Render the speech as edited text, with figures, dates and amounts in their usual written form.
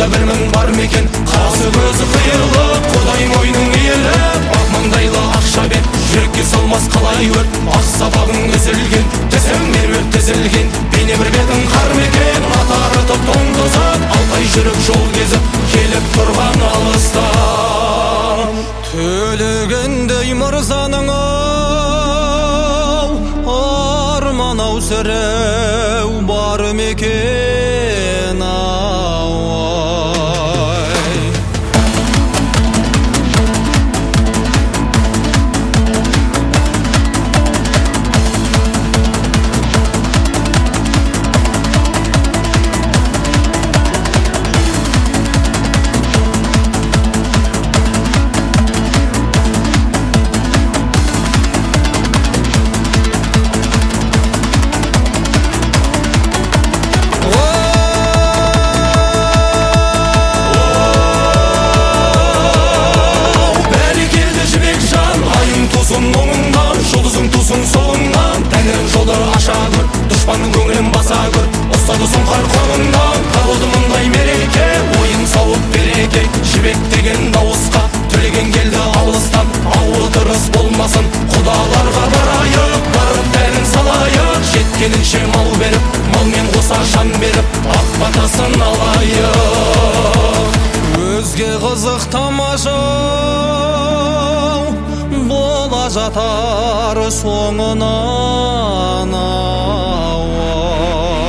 бір мың бар мекен. Қасы көзі қиылып, Құдай мойның иіліп, ақ маңдайлы ақша бет, жүрекке салмас қалай өрт. Ақ сапағың үзілген, тізім меруерт тізілген, бейне бір бетін қар мекен. Атары тоңдызып, алтай жүріп жол кезіп, келіп тұрған алыстан. Төлегендей мырзаның ау, арман ау сіреу бар мекен ау. Жұлдызың тусын солыңнан, тәңірің жолды аша көр, дұшпанның көңілін баса көр. Ұстады сұңқар қолыңнан, табылды мұндай мереке, ойын сауық береке. Жібек деген дауысқа төлеген келді алыстан, ауы дұрыс болмасын, құдаларға барайық, барып дәнін салайық. Жеткенінше мал беріп, малмен қоса жан беріп, ақ батасын алайық. Өзге қызық тамаша бола жатар соңынан ау.